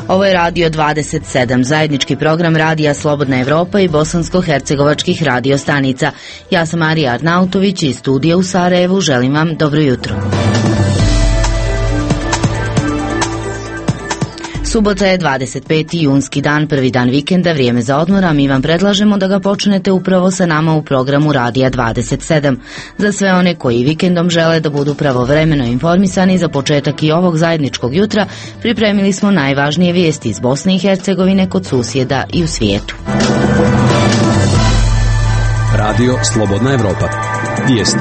Ovo je Radio 27, zajednički program Radija Slobodna Evropa i bosansko-hercegovačkih radio stanica. Ja sam Marija Arnautović iz studija u Sarajevu. Želim vam dobro jutro. Subota je 25. junski dan, prvi dan vikenda, vrijeme za odmor, a mi vam predlažemo da ga počnete upravo sa nama u programu Radija 27. Za sve one koji vikendom žele da budu pravovremeno informisani za početak i ovog zajedničkog jutra, pripremili smo najvažnije vijesti iz Bosne i Hercegovine kod susjeda i u svijetu. Radio Slobodna Evropa. Vijesti.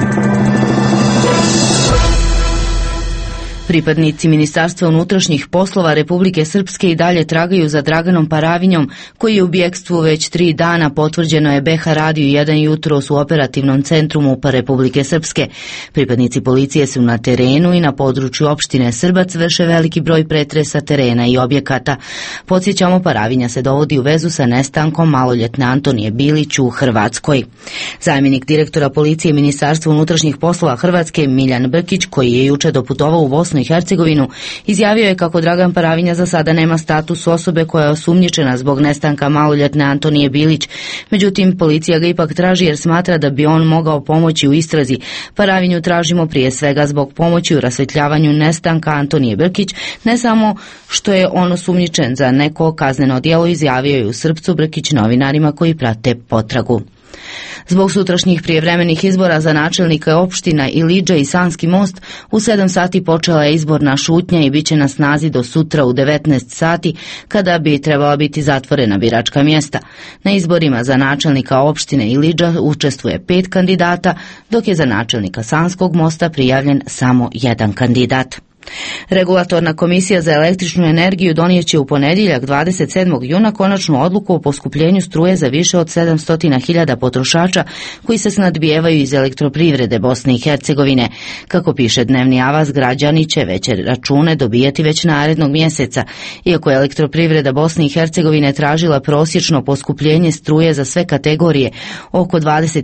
Pripadnici Ministarstva unutrašnjih poslova Republike Srpske i dalje tragaju za Draganom Paravinjom, koji je u bjekstvu već 3 dana, potvrđeno je BH Radiju 1 jutros u operativnom centru MUP-a Republike Srpske. Pripadnici policije su na terenu i na području opštine Srbac vrše veliki broj pretresa terena i objekata. Podsjećamo, Paravinja se dovodi u vezu sa nestankom maloljetne Antonije Bilić u Hrvatskoj. Zamjenik direktora policije Ministarstva unutrašnjih poslova Hrvatske Miljan Brkić, koji je juče doputovao u Bosnu i Hercegovinu, izjavio je kako Dragan Paravinja za sada nema status osobe koja je osumnjičena zbog nestanka maloljetne Antonije Bilić. Međutim, policija ga ipak traži jer smatra da bi on mogao pomoći u istrazi. Paravinju tražimo prije svega zbog pomoći u rasvetljavanju nestanka Antonije Brkić, ne samo što je on osumnjičen za neko kazneno djelo, izjavio je u Srpcu Brkić novinarima koji prate potragu. Zbog sutrašnjih prijevremenih izbora za načelnika opština Ilidža i Sanski most, u 7 sati počela je izborna šutnja i bit će na snazi do sutra u 19 sati, kada bi trebala biti zatvorena biračka mjesta. Na izborima za načelnika opštine Ilidža učestvuje 5 kandidata, dok je za načelnika Sanskog mosta prijavljen samo 1 kandidat. Regulatorna komisija za električnu energiju donijet će u ponedjeljak 27. juna konačnu odluku o poskupljenju struje za više od 700.000 potrošača koji se snadbijevaju iz elektroprivrede Bosne i Hercegovine. Kako piše Dnevni avaz, građani će veće račune dobijati već narednog mjeseca. Iako je elektroprivreda Bosne i Hercegovine tražila prosječno poskupljenje struje za sve kategorije oko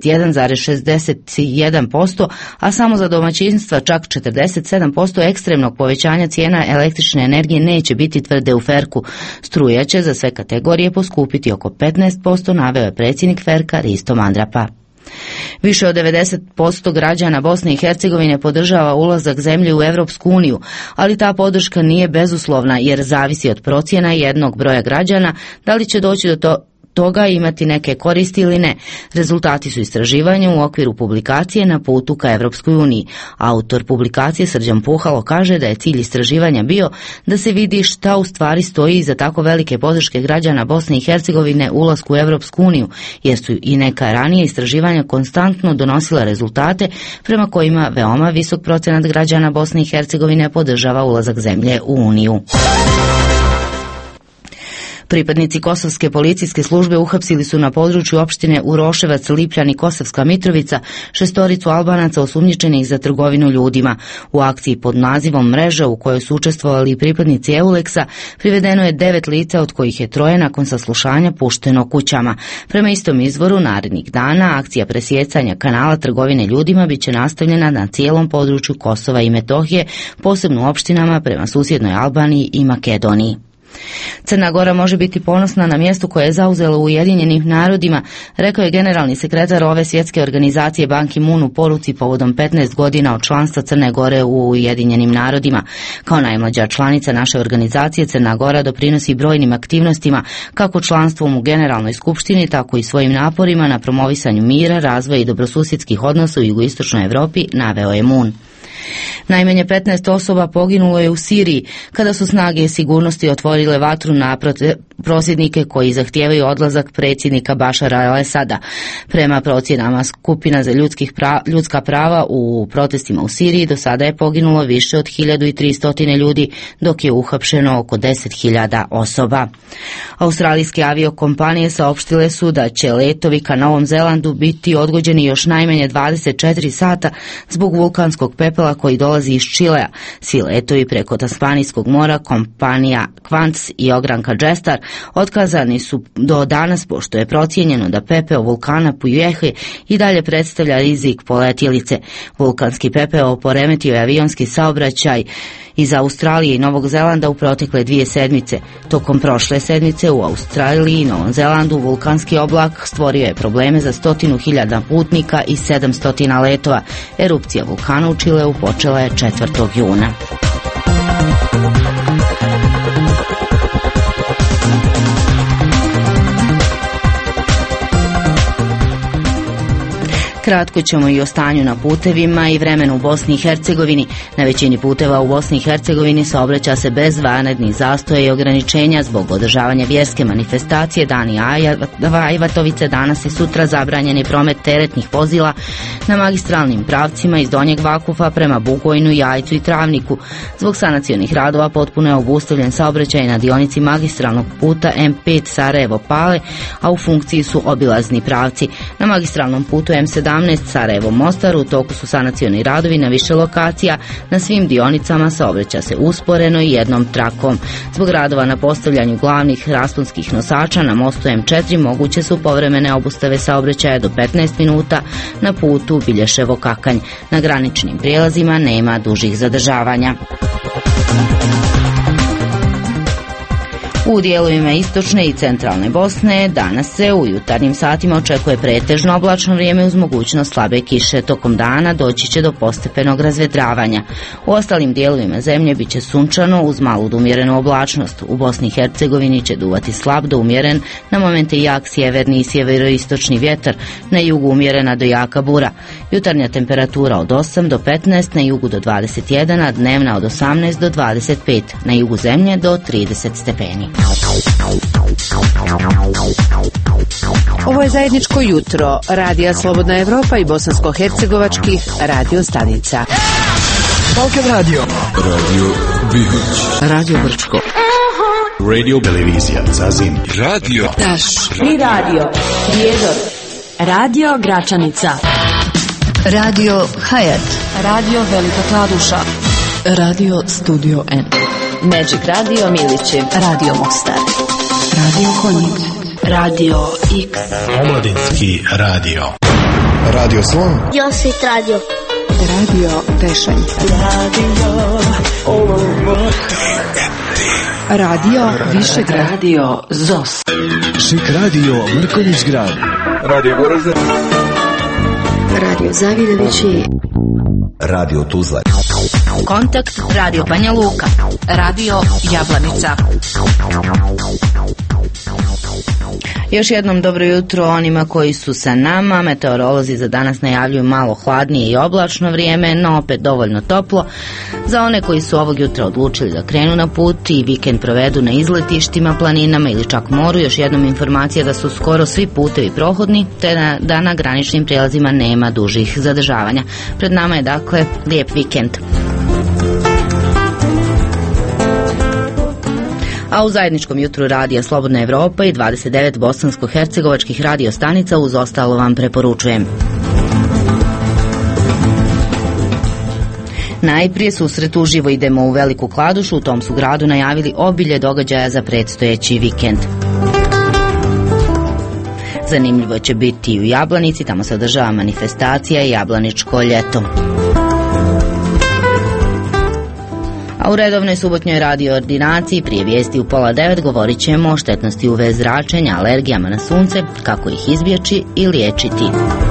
21,61%, a samo za domaćinstva čak 47%, ekstremnog povećanja cijena električne energije neće biti tvrde u Ferku. Struja će za sve kategorije poskupiti oko 15%, naveo je predsjednik Ferka Risto Mandrapa. Više od 90% građana Bosne i Hercegovine podržava ulazak zemlje u Europsku uniju, ali ta podrška nije bezuslovna jer zavisi od procjena jednog broja građana da li će doći do toga imati neke koristi ili ne. Rezultati su istraživanja u okviru publikacije Na putu ka Evropskoj uniji. Autor publikacije Srđan Puhalo kaže da je cilj istraživanja bio da se vidi šta u stvari stoji iza tako velike podrške građana Bosne i Hercegovine ulasku u Evropsku uniju, jer su i neka ranije istraživanja konstantno donosila rezultate prema kojima veoma visok procenat građana Bosne i Hercegovine podržava ulazak zemlje u Uniju. Pripadnici Kosovske policijske službe uhapsili su na području opštine Uroševac, Lipljan i Kosovska Mitrovica 6 Albanaca osumnjičenih za trgovinu ljudima. U akciji pod nazivom Mreža, u kojoj su učestvovali i pripadnici Euleksa, privedeno je 9 lica, od kojih je 3 nakon saslušanja pušteno kućama. Prema istom izvoru, narednih dana akcija presjecanja kanala trgovine ljudima biće nastavljena na cijelom području Kosova i Metohije, posebno u opštinama prema susjednoj Albaniji i Makedoniji. Crna Gora može biti ponosna na mjesto koje je zauzela u Ujedinjenim narodima, rekao je generalni sekretar ove svjetske organizacije Ban Ki-moon u poruci povodom 15 godina od članstva Crne Gore u Ujedinjenim narodima. Kao najmlađa članica naše organizacije, Crna Gora doprinosi brojnim aktivnostima, kako članstvom u Generalnoj skupštini, tako i svojim naporima na promovisanju mira, razvoja i dobrosusjedskih odnosa u jugoistočnoj Evropi, naveo je Moon. Najmanje 15 osoba poginulo je u Siriji kada su snage sigurnosti otvorile vatru na prosvjednike koji zahtijevaju odlazak predsjednika Bašara al-Asada. Prema procjenama skupina za ljudska prava u protestima u Siriji do sada je poginulo više od 1300 ljudi, dok je uhapšeno oko 10.000 osoba. Australijske aviokompanije saopštile su da će letovi ka Novom Zelandu biti odgođeni još najmanje 24 sata zbog vulkanskog pepela koji dolazi iz Čilea. Svi letovi preko Tasmanijskog mora, kompanija Qantas i ogranka Jetstar otkazani su do danas, pošto je procijenjeno da pepeo vulkana Puyuhe i dalje predstavlja rizik po letjelice. Vulkanski pepeo poremetio je avionski saobraćaj Iz Australije i Novog Zelanda u protekle 2 sedmice. Tokom prošle sedmice u Australiji i Novom Zelandu vulkanski oblak stvorio je probleme za 100.000 putnika i 700 letova. Erupcija vulkana u Čileu počela je 4. juna. Kratko ćemo i o stanju na putevima i vremenu u Bosni i Hercegovini. Na većini puteva u Bosni i Hercegovini saobraća se bez vanrednih zastoja i ograničenja zbog održavanja vjerske manifestacije. Dani Ajvatovice, danas i sutra zabranjen je promet teretnih vozila na magistralnim pravcima iz Donjeg Vakufa prema Bugojnu, Jajcu i Travniku. Zbog sanacionih radova potpuno je obustavljen saobraćaj na dionici magistralnog puta M5 Sarajevo-Pale, a u funkciji su obilazni pravci. Na magistralnom putu M17 Sarajevo-Mostar u toku su sanacioni radovi na više lokacija. Na svim dionicama saobraća se usporeno i jednom trakom. Zbog radova na postavljanju glavnih rasponskih nosača na mostu M4 moguće su povremene obustave saobraćaja do 15 minuta na putu Bilješevo-Kakanj. Na graničnim prijelazima nema dužih zadržavanja. U dijelovima istočne i centralne Bosne danas se u jutarnjim satima očekuje pretežno oblačno vrijeme uz mogućnost slabe kiše. Tokom dana doći će do postepenog razvedravanja. U ostalim dijelovima zemlje bit će sunčano uz malu do umjerenu oblačnost. U Bosni i Hercegovini će duvati slab do umjeren, na momente jak sjeverni i sjeveroistočni vjetar, na jugu umjerena do jaka bura. Jutarnja temperatura od 8 do 15, na jugu do 21, a dnevna od 18 do 25, na jugu zemlje do 30 stepeni. Ovo je zajedničko jutro Radija Slobodna Evropa i bosansko-hercegovačkih radio stanica. Balkan Radio, Radio Bihać, Radio Brčko, Radio Televizija Zazim, Radio Taš i Radio Prijedor, Radio Gračanica, Radio Hayat, Radio Velika Kladuša, Radio Studio N, Magic Radio Milići, Radio Mostar, Radio Konjic, Radio X, Omladinski radio, Radio Slon, Josit Radio, Radio Tešanj, Radio Višegrad, Radio ZOS, Šik radio Mrkonjić grad, Radio Goražde, Radio Zavidovići, Radio Tuzla, Kontakt Radio Banja Luka, Radio Jablanica. Još jednom dobro jutro onima koji su sa nama. Meteorolozi za danas najavljuju malo hladnije i oblačno vrijeme, no opet dovoljno toplo. Za one koji su ovog jutra odlučili da krenu na put i vikend provedu na izletištima, planinama ili čak moru, još jednom informacija da su skoro svi putevi prohodni, te da na graničnim prijelazima nema dužih zadržavanja. Pred nama je dakle lijep vikend. A u zajedničkom jutru Radija Slobodna Evropa i 29 bosansko-hercegovačkih radio stanica uz ostalo vam preporučujem. Najprije susret uživo idemo u Veliku Kladušu, u tom su gradu najavili obilje događaja za predstojeći vikend. Zanimljivo će biti i u Jablanici, tamo se održava manifestacija Jablaničko ljeto. A u redovnoj subotnjoj radio ordinaciji prije vijesti u 8:30 govorit ćemo o štetnosti UV zračenja, alergijama na sunce, kako ih izbjeći i liječiti.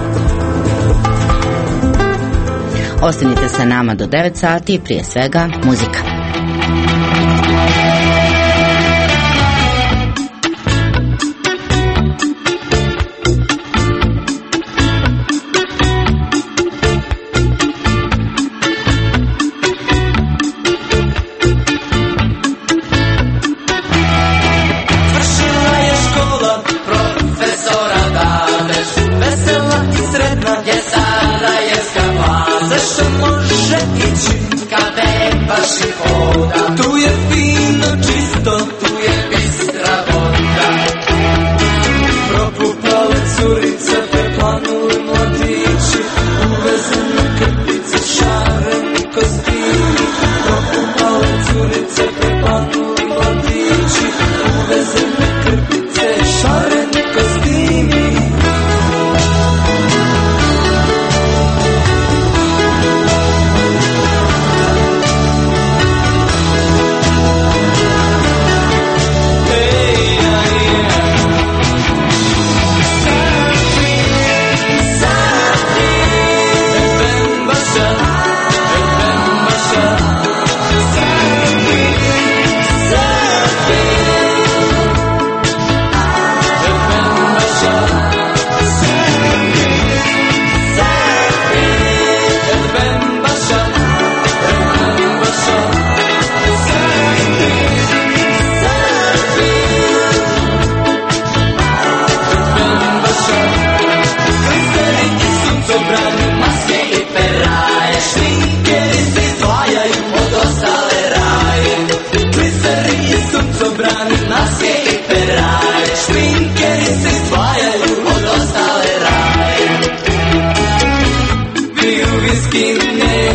Ostanite sa nama do 9 sati, prije svega muzika. Tu je fino, čisto, tu je bistra voda. Propupale curice, preplanuli mladići, uvezene krpice, šareni kostimi. Propupale curice, preplanuli mladići, uvezene krpice, šareni kostimi.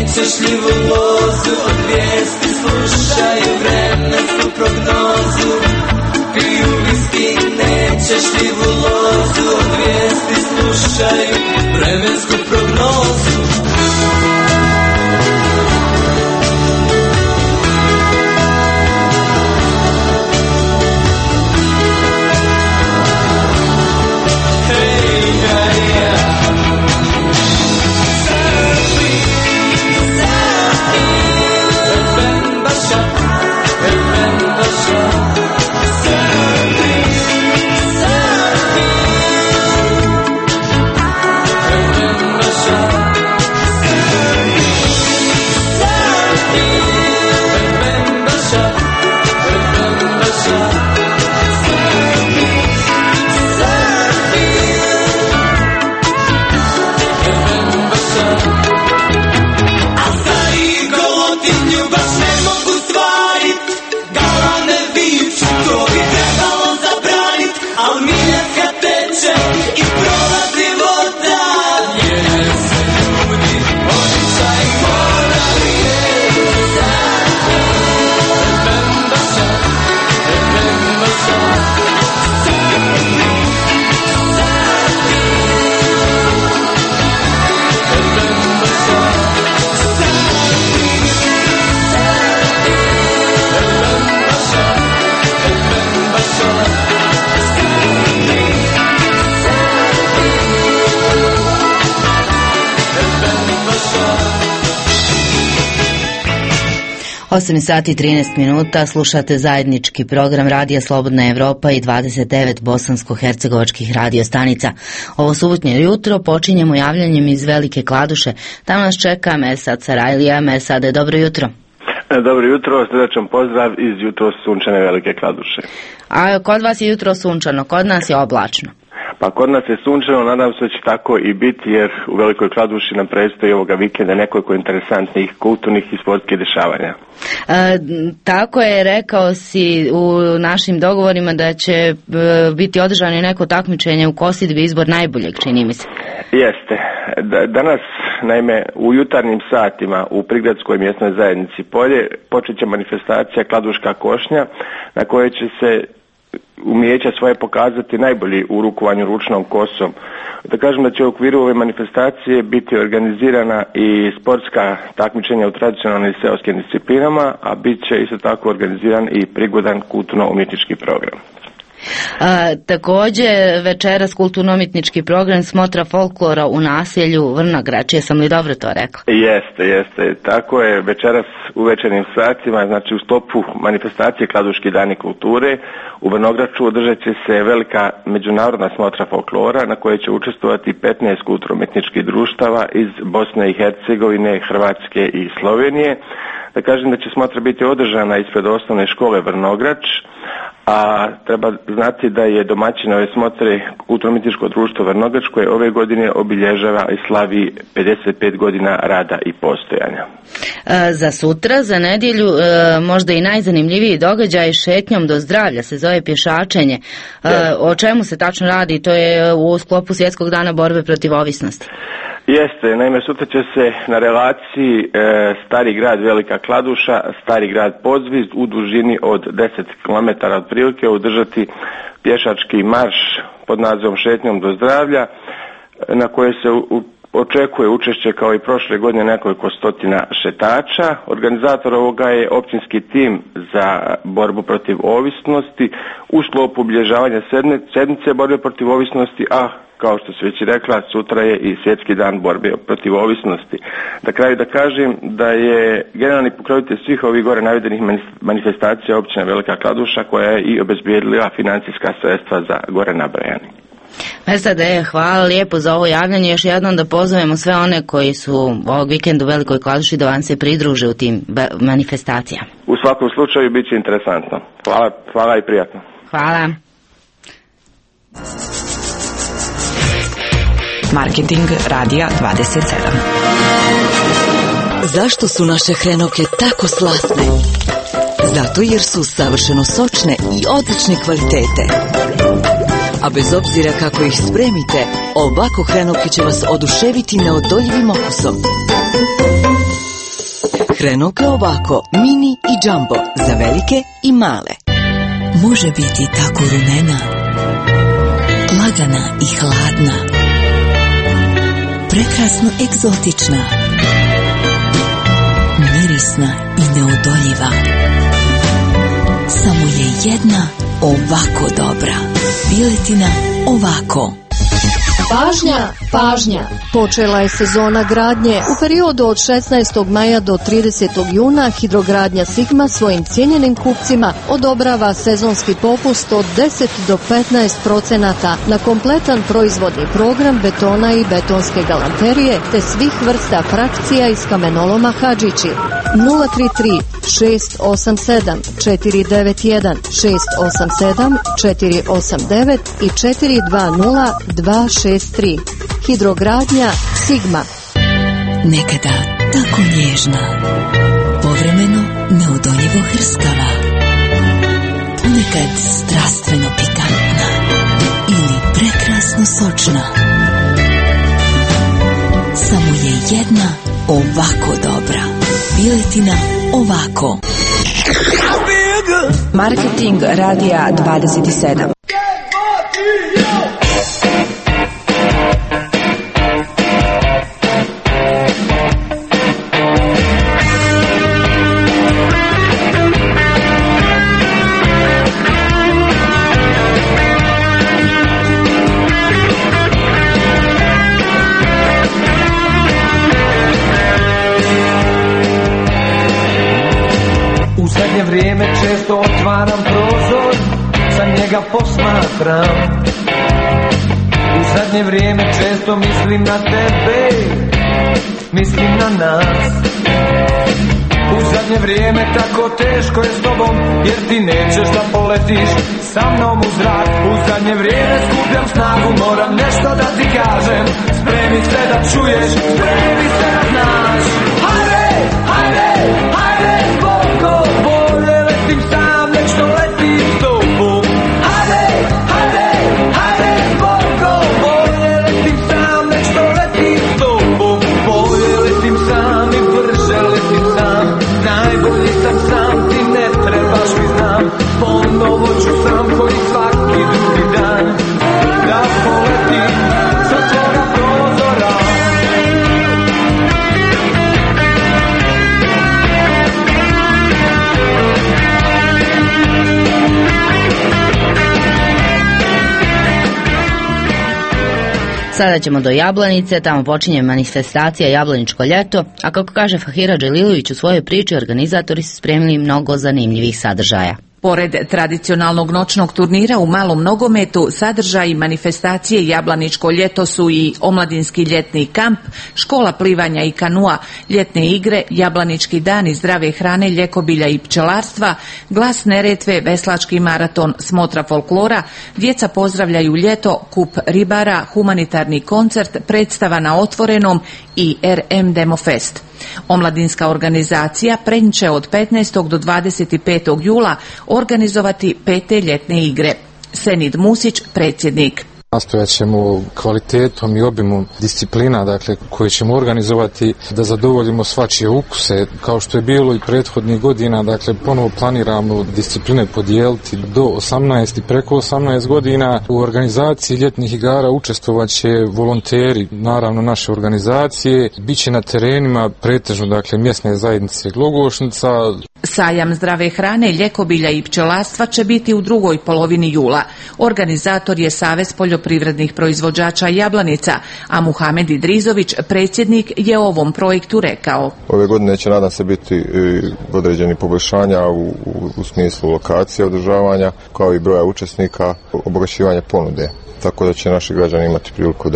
nećeš li vozu od vijesti, slušaju vremensku prognozu. Piju viski, nećeš li vozu od vijesti, slušaju vremensku prognozu. Osam sati 13 minuta, slušate zajednički program Radija Slobodna Evropa i 29 bosansko-hercegovačkih radiostanica. Ovo subotnje jutro počinjemo javljanjem iz Velike Kladuše. Tamo nas čeka Mesad Sarajlija. Mesade, dobro jutro. Dobro jutro, srdačan pozdrav iz jutro sunčane Velike Kladuše. A kod vas je jutro sunčano, kod nas je oblačno. Pa kod nas je sunčano, nadam se da će tako i biti, jer u Velikoj Kladuši nam predstoji ovoga vikenda nekoliko interesantnih kulturnih i sportskih dešavanja. Tako je, rekao si u našim dogovorima da će biti održano neko takmičenje u kosidbi, izbor najboljeg, čini mi se. Jeste. Danas, naime, u jutarnjim satima u Prigradskoj mjesnoj zajednici Polje počet će manifestacija Kladuška košnja, na kojoj će se umijeća svoje pokazati najbolji u rukovanju ručnom kosom. Da kažem da će u okviru ove manifestacije biti organizirana i sportska takmičenja u tradicionalnim seoskim disciplinama, a bit će isto tako organiziran i prigodan kulturno-umjetnički program. Također večeras kulturno-umjetnički program Smotra folklora u naselju Vrnograč, jesam li dobro to rekla? Jeste. Tako je, večeras u večernjim satima, znači u sklopu manifestacije Kladuški dani kulture u Vrnograču održat će se velika međunarodna smotra folklora na kojoj će učestvovati 15 kulturno-umjetničkih društava iz Bosne i Hercegovine, Hrvatske i Slovenije. Da kažem da će smotra biti održana ispred osnovne škole Vrnograč, a treba znati da je domaćin ove smotre kulturno-umjetničko društvo Vrnograč koje ove godine obilježava i slavi 55 godina rada i postojanja. Za sutra, za nedjelju, možda i najzanimljiviji događaj šetnjom do zdravlja se zove pješačenje. O čemu se tačno radi? To je u sklopu Svjetskog dana borbe protiv ovisnosti. Jeste, naime sutra će se na relaciji Stari grad Velika Kladuša, Stari grad Podzvizd u dužini od 10 km otprilike održati pješački marš pod nazivom Šetnjom do zdravlja, na koje se očekuje učešće kao i prošle godine nekoliko stotina šetača. Organizator ovoga je općinski tim za borbu protiv ovisnosti u sklopu obilježavanja sedmice borbe protiv ovisnosti, a kao što se već rekla, sutra je i Svjetski dan borbe protiv ovisnosti. Na kraju da kažem da je generalni pokrovitelj svih ovih gore navedenih manifestacija općina Velika Kladuša, koja je i obezbijedila financijska sredstva za gore nabrajani. Mesade, hvala lijepo za ovo javljanje. Još jednom da pozovemo sve one koji su ovog vikenda u Velikoj Kladuši da vam se pridruže u tim manifestacijama. U svakom slučaju bit će interesantno. Hvala i prijatno. Hvala. Marketing Radija 27. Zašto su naše hrenovke tako slatne? Zato jer su savršeno sočne i odlične kvalitete. A bez obzira kako ih spremite, ovako hrenovke će vas oduševiti neodoljivim okusom. Hrenovke ovako, mini i džambo, za velike i male. Može biti tako rumena, lagana i hladna, prekrasno egzotična, mirisna i neodoljiva. Samo je jedna ovako dobra. Piletina ovako. Pažnja, pažnja! Počela je sezona gradnje. U periodu od 16. maja do 30. juna Hidrogradnja Sigma svojim cijenjenim kupcima odobrava sezonski popust od 10 do 15% na kompletan proizvodni program betona i betonske galanterije te svih vrsta frakcija iz kamenoloma Hadžići. 033 687 491 687 489 i 420 263. Hidrogradnja Sigma. Nekada tako nježna, povremeno neodoljivo hrskava, ponekad strastveno pikantna ili prekrasno sočna. Samo je jedna ovako dobra. Piletina ovako. Marketing Radija 27. Vrijeme često otvaram prozor, sa njega posmatram. U zadnje vrijeme često mislim na tebe, mislim na nas. U zadnje vrijeme tako teško je s tobom, jer ti nećeš da poletiš sa mnom u zrak. U zadnje vrijeme skupljam snagu, moram nešto da ti kažem. Spremi se da čuješ, spremi se da znaš. Hajde, hajde, hajde, Boko, bolje letim sam, nek što letim s tobom. Hajde, hajde, hajde, Boko, bolje letim sam, nek što letim s tobom. Bolje letim sam i brže letim sam, najbolji sam, ti ne trebaš mi znam. Ponovo ću sam koji svaki drugi dan da poletim sa tvoga prozora. Sada ćemo do Jablanice, tamo počinje manifestacija Jablaničko ljeto, a kako kaže Fahira Dželilović u svojoj priči, organizatori su spremili mnogo zanimljivih sadržaja. Pored tradicionalnog noćnog turnira u malom nogometu, sadržaji manifestacije Jablaničko ljeto su i omladinski ljetni kamp, škola plivanja i kanua, ljetne igre, Jablanički dani zdrave hrane, ljekobilja i pčelarstva, glas Neretve, veslački maraton, smotra folklora, djeca pozdravljaju ljeto, kup ribara, humanitarni koncert, predstava na otvorenom i RM Demofest. Omladinska organizacija će od 15. do 25. jula organizovati 5. ljetne igre. Senid Musić, predsjednik. Nastojat ćemo kvalitetom i obimom disciplina, dakle, koje ćemo organizovati da zadovoljimo svačije ukuse, kao što je bilo i prethodnih godina, dakle, ponovo planiramo discipline podijeliti do 18 i preko 18 godina. U organizaciji ljetnih igara učestvovat će volonteri, naravno naše organizacije, bit će na terenima pretežno, dakle, mjesne zajednice Glogošnica. Sajam zdrave hrane, ljekobilja i pčelarstva će biti u drugoj polovini jula. Organizator je Savez poljoprivrednih proizvođača Jablanica, a Muhamed Idrizović, predsjednik, je o ovom projektu rekao. Ove godine će, nadam se, biti određeni poboljšanja u smislu lokacije održavanja, kao i broja učesnika, obogaćivanja ponude. Tako da će naši građani imati priliku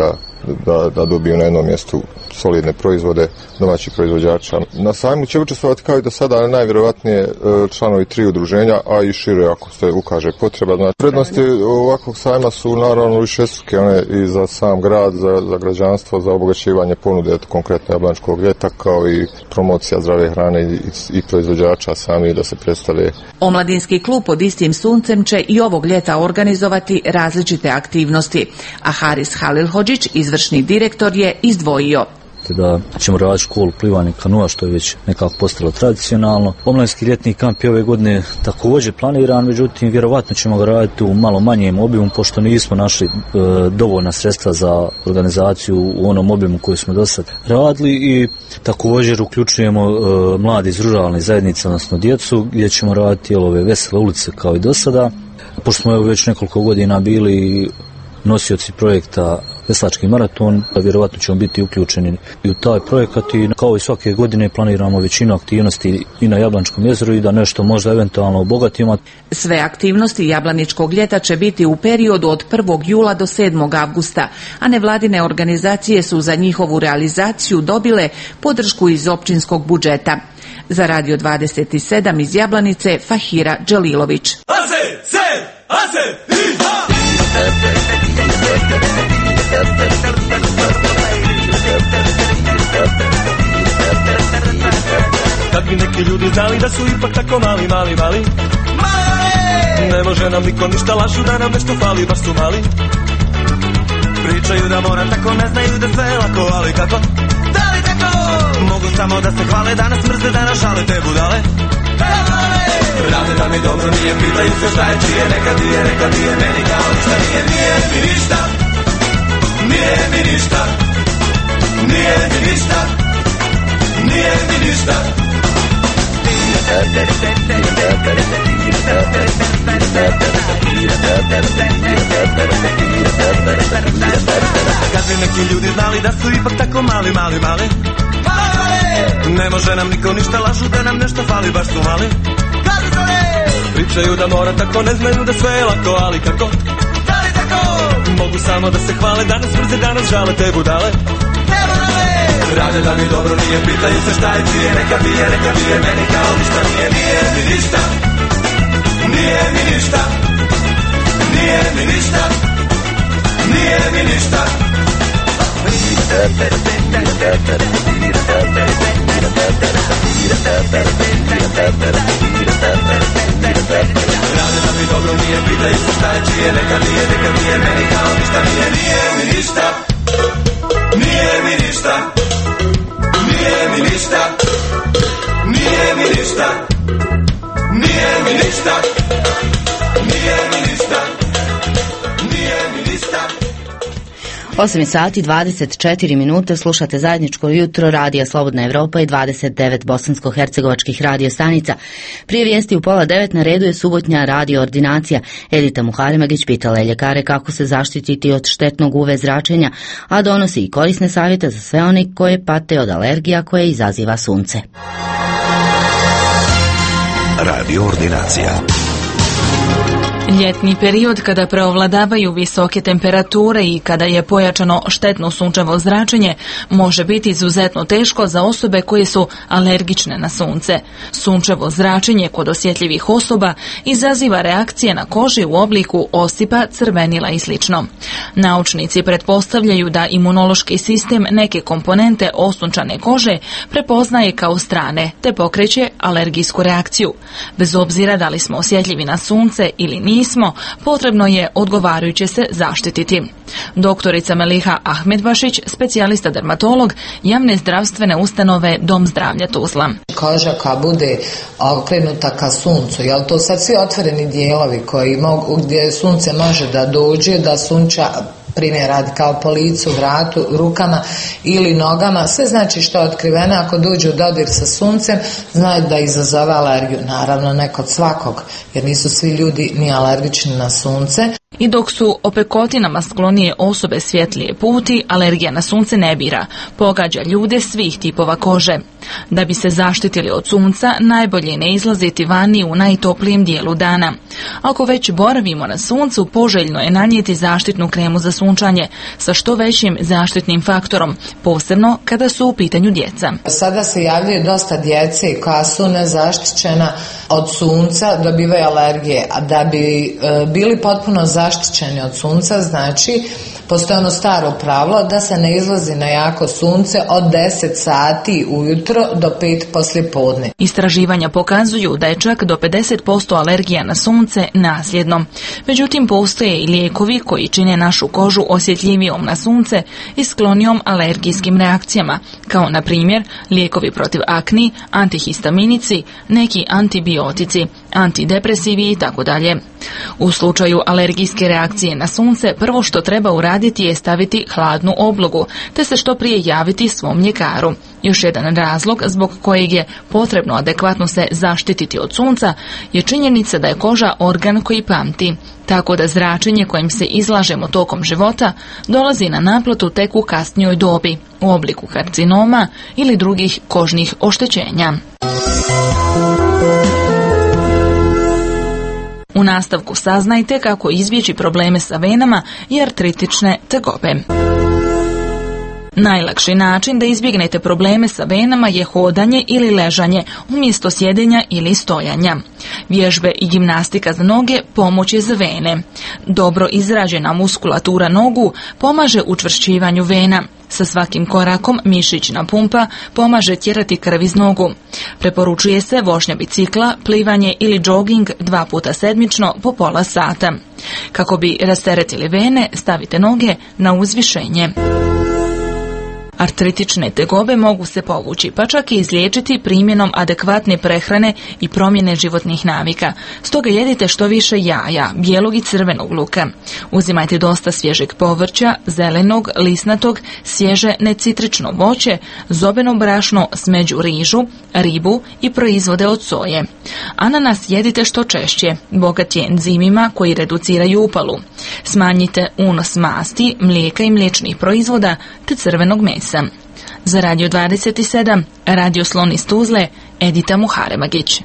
da dobiju na jednom mjestu solidne proizvode domaćih proizvođača. Na sajmu će učestvovati kao i do sada najvjerojatnije članovi 3 udruženja, a i šire ako se ukaže potreba. Znači, prednosti ovakvog sajma su naravno višestruke, one i za sam grad, za građanstvo, za obogaćivanje ponude konkretno Jablaničkog ljeta, kao i promocija zdrave hrane i proizvođača sami da se predstave. Omladinski klub pod istim suncem će i ovog ljeta organizovati različite aktivnosti, a Haris Halilhodžić, izvršni direktor, je izdvojio. te da ćemo raditi školu plivanja i kanua, što je već nekako postalo tradicionalno. Omladinski ljetni kamp je ove godine također planiran, međutim vjerovatno ćemo ga raditi u malo manjem obimu, pošto nismo našli dovoljna sredstva za organizaciju u onom obimu koji smo do sad radili, i također uključujemo mladi iz ruralnih zajednica, odnosno djecu, gdje ćemo raditi ove vesele ulice kao i do sada. Pošto smo već nekoliko godina bili nosioci projekta Veslački maraton, vjerovatno ćemo biti uključeni i u taj projekat, i kao i svake godine planiramo većinu aktivnosti i na Jablaničkom jezeru i da nešto možda eventualno obogatimo. Sve aktivnosti Jablaničkog ljeta će biti u periodu od 1. jula do 7. avgusta, a nevladine organizacije su za njihovu realizaciju dobile podršku iz općinskog budžeta. Za Radio 27 iz Jablanice, Fahira Đalilović. Kad bi neki ljudi znali da su ipak tako mali, ne može nam niko ništa, lažu da nam nešto fali, baš su mali. Pričaju da mora tako, ne znaju da sve je lako, ali kako? Da li tako? Mogu samo da se hvale, da nas mrze, da nas žale te budale. Rade da mi dobro nije, pitaju se šta je čije, nekad je meni kao ništa nije, nije mi ništa. Nije mi ništa. Nije mi ništa. Nije mi ništa. Kad bi neki ljudi znali da su ipak tako mali, ne može nam niko ništa, lažu da nam nešto fali, baš su mali. Pričaju da mora tako, ne znaju da sve je lako, ali kako? Da li tako? Mogu samo da se hvale, da nas mrze, da nas žale te budale. Rade da mi dobro nije, pitaju se šta je čije, neka bije, meni kao ništa nije, nije mi ništa. Nije mi ništa. Nije mi ništa. Nije mi ništa. Rade da mi dobro nije, pitaju se šta je čije, neka bije, meni kao ništa nije, nije mi ništa. Nije mi ništa. Nije mi ništa. Nije mi ništa. Nije mi ništa. Nije mi ništa. Nije mi ništa. 8 sati 24 minute, slušate zajedničko jutro Radija Slobodna Evropa i 29 bosansko-hercegovačkih radio stanica. Prije vijesti u 8:30 na redu je subotnja radio ordinacija. Edita Muharemagić pitala je ljekare kako se zaštititi od štetnog UV zračenja, a donosi i korisne savjete za sve one koje pate od alergija koje izaziva sunce. Radio ordinacija. Ljetni period, kada preovladavaju visoke temperature i kada je pojačano štetno sunčevo zračenje, može biti izuzetno teško za osobe koje su alergične na sunce. Sunčevo zračenje kod osjetljivih osoba izaziva reakcije na koži u obliku osipa, crvenila i sl. Naučnici pretpostavljaju da imunološki sistem neke komponente osunčane kože prepoznaje kao strane, te pokreće alergijsku reakciju. Bez obzira da li smo osjetljivi na sunce ili nismo, potrebno je odgovarajuće se zaštititi. Doktorica Meliha Ahmedbašić, specijalista dermatolog javne zdravstvene ustanove Dom zdravlja Tuzla. Koža koja bude okrenuta ka suncu, jel to sad svi otvoreni dijelovi koji mogu, gdje sunce može da dođe, da sunča, primjer radi kao po licu, vratu, rukama ili nogama, sve znači što je otkriveno, ako dođe u dodir sa suncem, znaju da izazove alergiju. Naravno ne kod svakog, jer nisu svi ljudi ni alergični na sunce. I dok su opekotinama sklonije osobe svjetlije puti, alergija na sunce ne bira, pogađa ljude svih tipova kože. Da bi se zaštitili od sunca, najbolje je ne izlaziti vani u najtoplijem dijelu dana. Ako već boravimo na suncu, poželjno je nanijeti zaštitnu kremu za sunčanje sa što većim zaštitnim faktorom, posebno kada su u pitanju djeca. Sada se javljaju dosta djece koja su nezaštićena od sunca, dobivaju alergije, a da bi bili potpuno zaštićeni od sunca, znači Postoje ono staro pravilo da se ne izlazi na jako sunce od 10 sati ujutro do 5 poslije podne. Istraživanja pokazuju da je čak do 50% alergija na sunce nasljedno. Međutim, postoje i lijekovi koji čine našu kožu osjetljivijom na sunce i sklonijom alergijskim reakcijama, kao na primjer lijekovi protiv akni, antihistaminici, neki antibiotici, antidepresivi i tako dalje. U slučaju alergijske reakcije na sunce, prvo što treba uraditi je staviti hladnu oblogu, te se što prije javiti svom ljekaru. Još jedan razlog zbog kojeg je potrebno adekvatno se zaštititi od sunca je činjenica da je koža organ koji pamti, tako da zračenje kojim se izlažemo tokom života dolazi na naplatu tek u kasnijoj dobi, u obliku karcinoma ili drugih kožnih oštećenja. U nastavku saznajte kako izbjeći probleme sa venama i artritične tegobe. Najlakši način da izbjegnete probleme sa venama je hodanje ili ležanje umjesto sjedenja ili stojanja. Vježbe i gimnastika za noge pomoć je za vene. Dobro izrađena muskulatura nogu pomaže učvršćivanju vena. Sa svakim korakom mišićna pumpa pomaže tjerati krv iz nogu. Preporučuje se vožnja bicikla, plivanje ili džoging 2 puta sedmično po pola sata. Kako bi rasteretili vene, stavite noge na uzvišenje. Artritične tegobe mogu se povući, pa čak i izliječiti primjenom adekvatne prehrane i promjene životnih navika. Stoga jedite što više jaja, bijelog i crvenog luka. Uzimajte dosta svježeg povrća, zelenog, lisnatog, svježe necitrično voće, zobeno brašno, smeđu rižu, ribu i proizvode od soje. Ananas jedite što češće, bogat je enzimima koji reduciraju upalu. Smanjite unos masti, mlijeka i mliječnih proizvoda te crvenog mesa. Za Radio 27, Radio Slon iz Tuzle, Edita Muharemagić.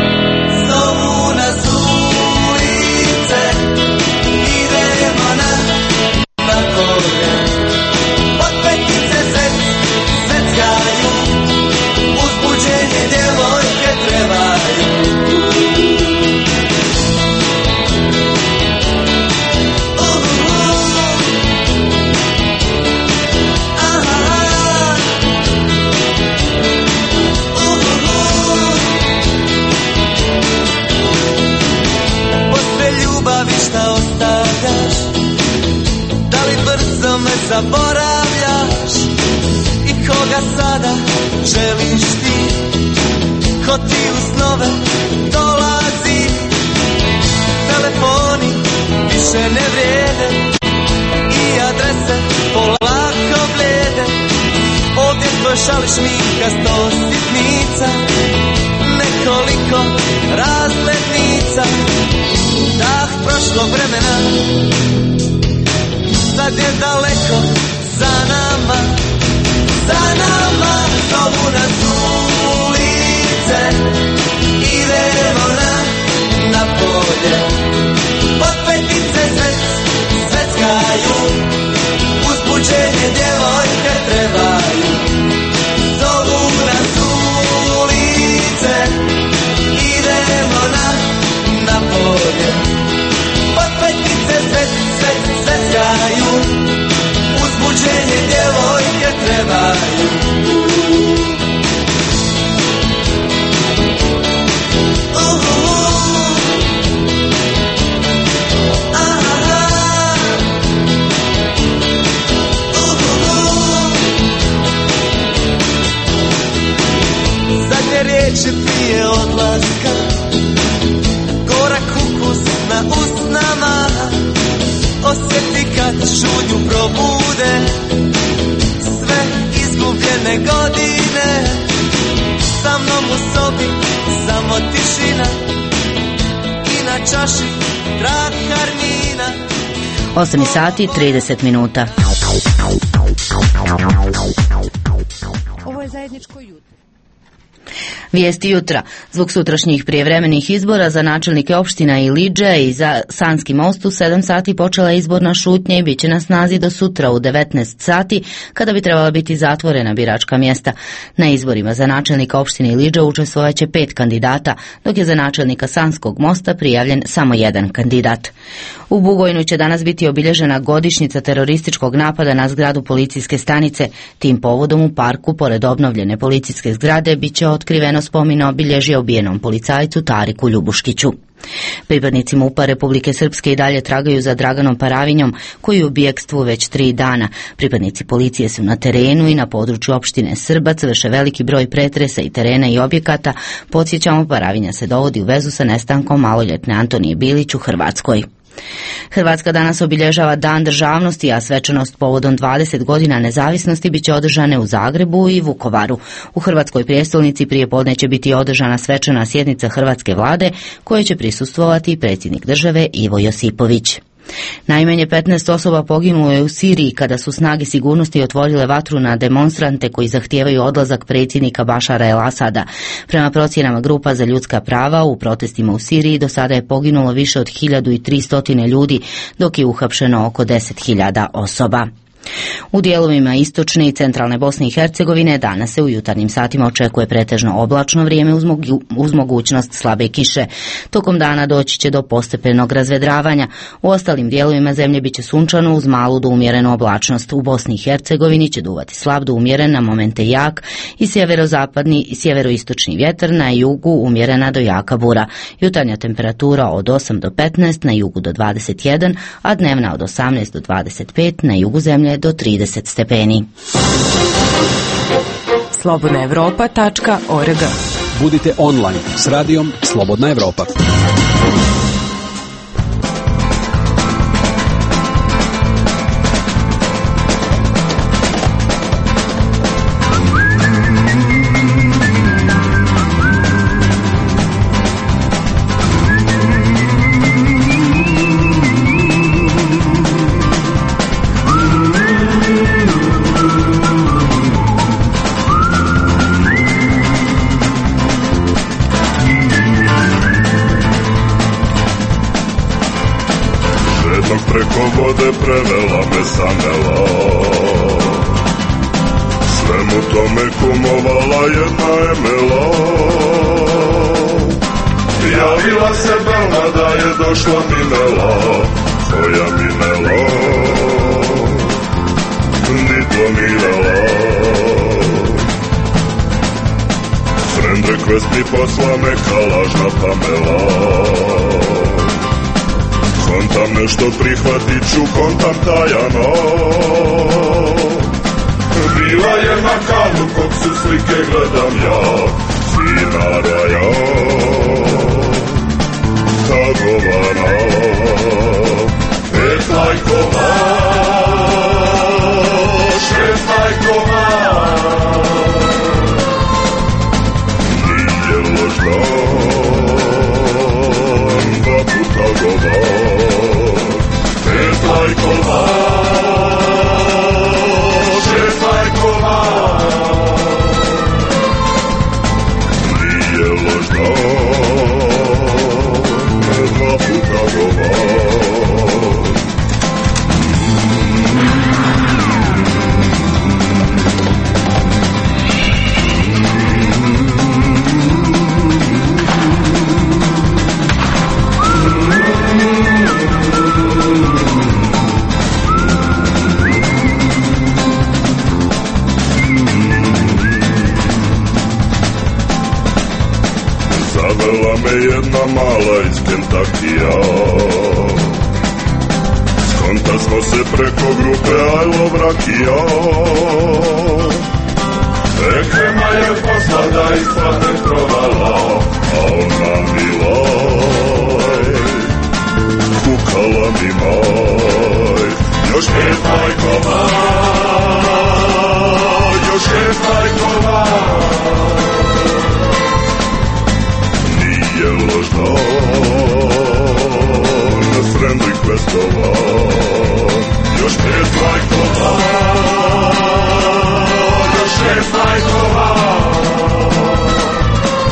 Zaboravljaš i koga sada želiš ti, ko ti u snove dolazi. Telefoni više ne vrijede i adrese polako bljede. Ovdje tvoj šališ šminka 100 sitnica, nekoliko razglednica. Dah prošlog vremena sad je daleko za nama, zovu nas ulice, idemo na polje, pod petice sveckaju, uzbuđenje djevojke trebaju, zovu nas ulice, idemo na polje, pod petice sveckaju, uzbuđenje djevojke trebaju. Zadnje riječi prije odlaska, gorak ukus na usnama, osjeti kad šutnju probude sve izgubljene godine. Sa mnom u sobi samo tišina i na čaši trakarnina. 8 sati 30 minuta. Ovo je zajedničko jutro. Vijesti jutra. Zbog sutrašnjih prijevremenih izbora za načelnike opština Ilidža i za Sanski most u 7 sati počela izborna šutnja i bit će na snazi do sutra u 19 sati kada bi trebala biti zatvorena biračka mjesta. Na izborima za načelnika opštine Ilidža učestvovaće 5 kandidata, dok je za načelnika Sanskog mosta prijavljen samo 1 kandidat. U Bugojnu će danas biti obilježena godišnjica terorističkog napada na zgradu policijske stanice. Tim povodom u parku, pored obnovljene policijske zgrade, bit će otkriveno spomen obilježje ubijenom policajcu Tariku Ljubuškiću. Pripadnici MUP-a Republike Srpske i dalje tragaju za Draganom Paravinjom, koji je u bijegstvu već 3 dana. Pripadnici policije su na terenu i na području opštine Srbac, vrše veliki broj pretresa i terena i objekata. Podsjećamo, Paravinja se dovodi u vezu sa nestankom maloljetne Antonije Bilić u Hrvatskoj. Hrvatska danas obilježava Dan državnosti, a svečanost povodom 20 godina nezavisnosti biće održane u Zagrebu i Vukovaru. U Hrvatskoj prijestolnici prije podne će biti održana svečana sjednica Hrvatske vlade, koje će prisustvovati i predsjednik države Ivo Josipović. Najmanje 15 osoba poginulo je u Siriji kada su snage sigurnosti otvorile vatru na demonstrante koji zahtijevaju odlazak predsjednika Bašara el-Asada. Prema procjenama grupa za ljudska prava, u protestima u Siriji do sada je poginulo više od 1300 ljudi, dok je uhapšeno oko 10.000 osoba. U dijelovima istočne i centralne Bosne i Hercegovine danas se u jutarnjim satima očekuje pretežno oblačno vrijeme uz mogućnost slabe kiše. Tokom dana doći će do postepenog razvedravanja. U ostalim dijelovima zemlje biće sunčano uz malu do umjerenu oblačnost. U Bosni i Hercegovini će duvati slab do umjeren, na momente jak, i sjeverozapadni i sjeveroistočni vjetar, na jugu umjerena do jaka bura. Jutarnja temperatura od 8 do 15, na jugu do 21, a dnevna od 18 do 25, na jugu zemlje do 30 stepeni. slobodnaevropa.org. Budite online s radijom Slobodna Evropa. Prevela me samela, svemu tome kumovala jedna Emela. Javila se Belma da je došla Minela, tvoja Minela, diplomirala. Friend request mi posla neka lažna Pamela. Kontam nešto prihvatit ću, kontam tajano. Bila je na kalu kog su slike gledam ja, fina raja, tagovana, 5 lajkova, 6 lajkova. Nije ložna, 2 puta govor, 5 lajkova, 6 lajkova. Nije ložna, 2 puta govor. Zavela me jedna mala iz Kentakija, skonta smo se preko grupe I Love Rakija. Ekrema je posla da ispadne provala, a ona milaj, kukala mi maj. Još 5 lajkova, još 6 lajkova. Je ložno, na friend requestova, još 5 lajkova, još 6 lajkova.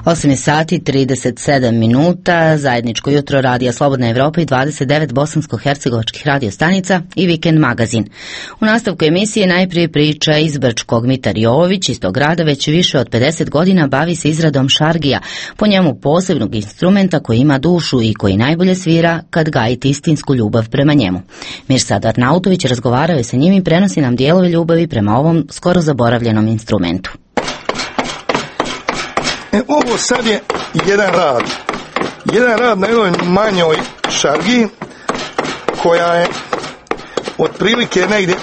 8 sati 37 minuta, zajedničko jutro Radija Slobodna Evropa i 29 bosansko-hercegovačkih radiostanica i Vikend magazin. U nastavku emisije najprije priča iz Brčkog. Mitar Jovović iz tog grada već više od 50 godina bavi se izradom šargija, po njemu posebnog instrumenta koji ima dušu i koji najbolje svira kad gajite istinsku ljubav prema njemu. Mirsad Arnautović razgovarao je sa njim i prenosi nam dijelove ljubavi prema ovom skoro zaboravljenom instrumentu. Ovo sad je jedan rad na jednoj manjoj šargiji koja je otprilike negdje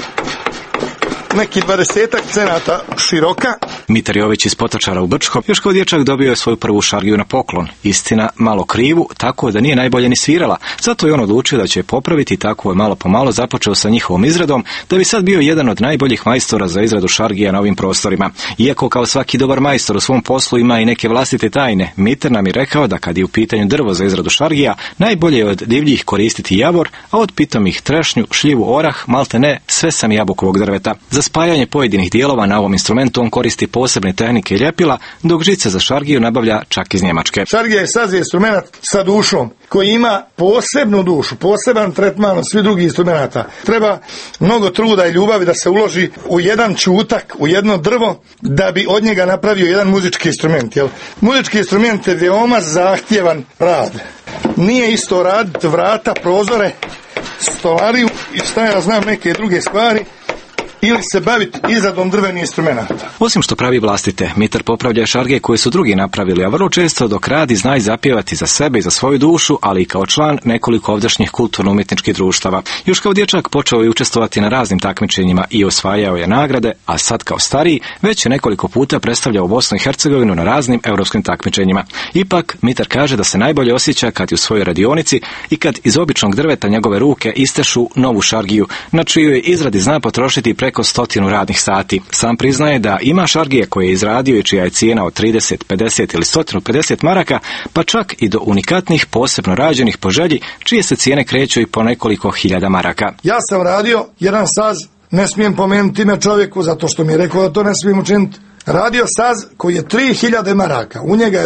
neki 20 cenata široka. Mitar Jović iz Potočara u Brčkom još kao dječak dobio je svoju prvu šargiju na poklon. Istina, malo krivu, tako da nije najbolje ni svirala. Zato je on odlučio da će je popraviti i tako je malo po malo započeo sa njihovom izradom, da bi sad bio jedan od najboljih majstora za izradu šargija na ovim prostorima. Iako kao svaki dobar majstor u svom poslu ima i neke vlastite tajne, Mitar nam je rekao da kad je u pitanju drvo za izradu šargija, najbolje je od divljih koristiti javor, a od pitomih trešnju, šljivu, orah, malte ne, sve sam jabukovog drveta. Za spajanje pojedinih dijelova na ovom instrumentu on koristi posebne tehnike i ljepila, dok žice za šargiju nabavlja čak iz Njemačke. Šargija je sazvije instrument sa dušom, koji ima posebnu dušu, poseban tretman od svih drugih instrumenta. Treba mnogo truda i ljubavi da se uloži u jedan čutak, u jedno drvo, da bi od njega napravio jedan muzički instrument. Jel? Muzički instrument je veoma zahtjevan rad. Nije isto raditi vrata, prozore, stolariju i šta ja znam neke druge stvari, ili se baviti izradom drvenih instrumenta. Osim što pravi vlastite, Mitar popravlja šargije koje su drugi napravili, a vrlo često dok radi zna i zapjevati za sebe i za svoju dušu, ali i kao član nekoliko ovdašnjih kulturno-umjetničkih društava. Još kao dječak počeo je učestvovati na raznim takmičenjima i osvajao je nagrade, a sad kao stariji već je nekoliko puta predstavljao Bosnu i Hercegovinu na raznim europskim takmičenjima. Ipak, Mitar kaže da se najbolje osjeća kad je u svojoj radionici i kad iz običnog drveta njegove ruke istešu novu šargiju, na čijoj izradi zna potrošiti preko 100 radnih sati. Sam priznaje da ima šargije koje je izradio i čija je cijena od 30, 50 ili 150 maraka, pa čak i do unikatnih, posebno rađenih po želji, čije se cijene kreću i po nekoliko hiljada maraka. Ja sam radio jedan saz, ne smijem pomenuti ime čovjeku zato što mi je rekao da to ne smijem učiniti. Radio saz koji je 3000 maraka, u njega je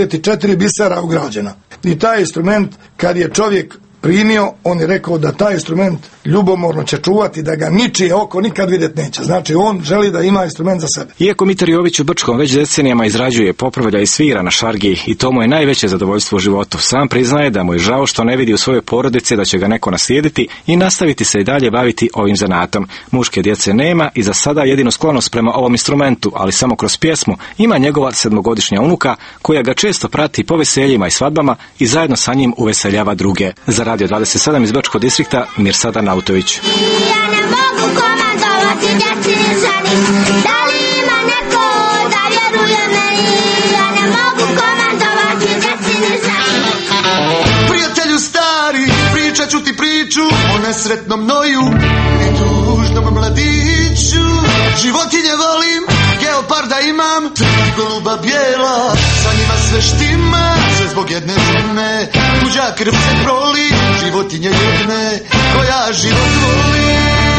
24 bisera ugrađena. I taj instrument kad je čovjek primio, on je rekao da taj instrument ljubomorno će čuvati, da ga ničije oko nikad vidjeti neće. Znači on želi da ima instrument za sebe. Iako Mitar Jović u Brčkom već decenijama izrađuje, popravlja i svira na šargiji i to mu je najveće zadovoljstvo u životu, sam priznaje da mu je žao što ne vidi u svojoj porodici da će ga neko naslijediti i nastaviti se i dalje baviti ovim zanatom. Muške djece nema i za sada jedinu sklonost prema ovom instrumentu, ali samo kroz pjesmu ima njegova 7-godišnja unuka koja ga često prati po veseljima i svadbama i zajedno sa njim uveseljava druge. Za Radio 27 iz Brčkog distrikta, Mirsad Arnautović. Ja ne mogu komandovati djeci ženi, da li ima neko da vjeruje meni? Ja ne mogu komandovati djeci ženi. Prijatelju stari, pričat ću ti priču o nesretnom noju i tužnom mladiću. Životinje volim, geoparda imam, goluba bijela, sa njima sve štima, sve zbog jedne žene. Tuđa krv se proli, životinje jedne, koja život voli.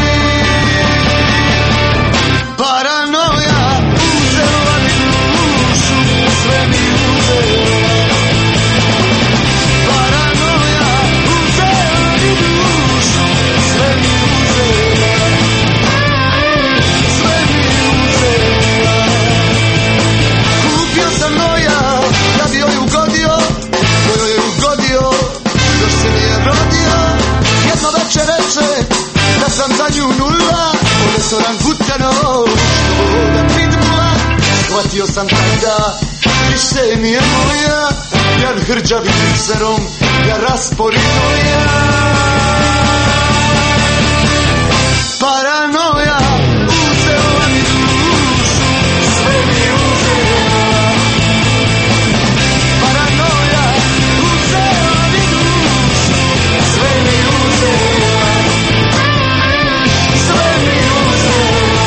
Paranoja uzela mi dušu, sve mi uzela. Paranoja uzela mi dušu, sve mi uzela. Sve mi uzela. Kupio sam noja, da bi joj ugodio, kojoj je ugodio, još se nije rodio. Jedno večer reče da sam za nju nula, u restoran Gutanov, što voda pitbula. Shvatio sam tada, više nije moja, ja hrđavim mikserom, ja rasporinoja. Paranoja uzela mi dušu, sve mi uzela. Paranoja uzela mi dušu, sve mi uzela. Sve mi uzela.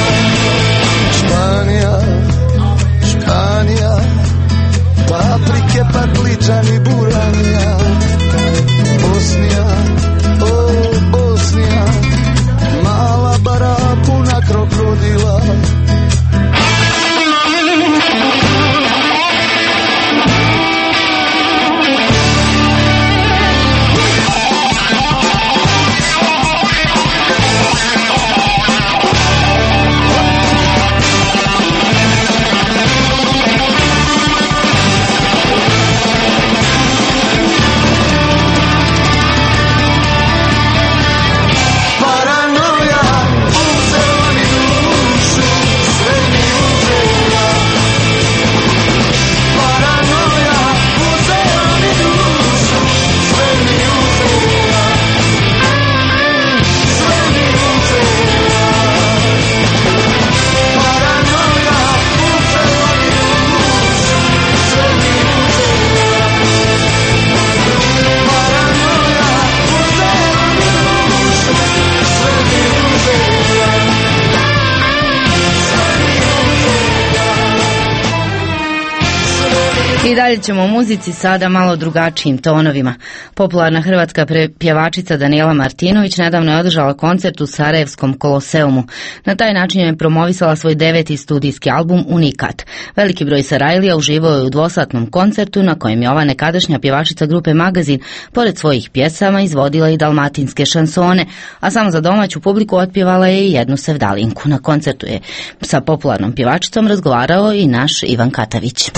Španija, Španija, paprike, parličani, buranija. Bosnija, I dalje ćemo u muzici, sada malo drugačijim tonovima. Popularna hrvatska pjevačica Danijela Martinović nedavno je održala koncert u Sarajevskom Koloseumu. Na taj način je promovisala svoj 9. studijski album Unikat. Veliki broj Sarajlija uživao je u dvosatnom koncertu na kojem je ova nekadašnja pjevačica grupe Magazin pored svojih pjesama izvodila i dalmatinske šansone, a samo za domaću publiku otpjevala je i jednu sevdalinku. Na koncertu je sa popularnom pjevačicom razgovarao i naš Ivan Katavić.